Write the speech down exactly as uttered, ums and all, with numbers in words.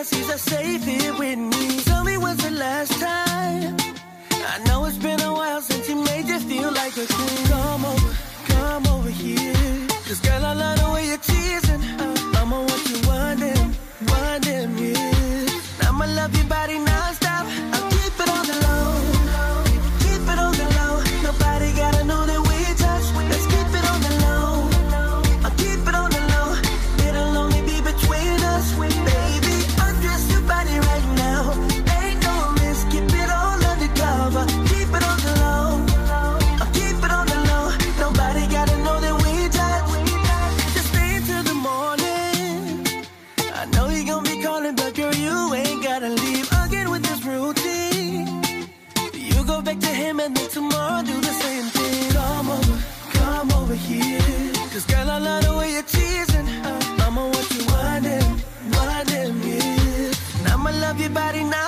fantasies are safe here with me. Tell me when's the last time? I know it's been a while since you made you feel like a queen. Come over, come over here. Cause girl, I love the way you're teasing. I'ma want you winding, winding, yeah. I'ma love your body non-stop. I'll keep it on the low, keep it on the low. Nobody gotta know that we touch. Let's keep it on the low. I'll keep it on the low. It'll only be between us, baby. Undress your body right now. Ain't no risk, keep it all undercover. Keep it on the low. I'll keep it on the low. Nobody gotta know that we touch. Just stay till the morning. I know he gon' be calling, but girl, you ain't gotta leave again with this routine. You go back to him and then tomorrow do the same thing. Come over, come over here. Cause girl, I love the way you're teasing. I'ma want you winding, winding, yeah. I'ma love your body now.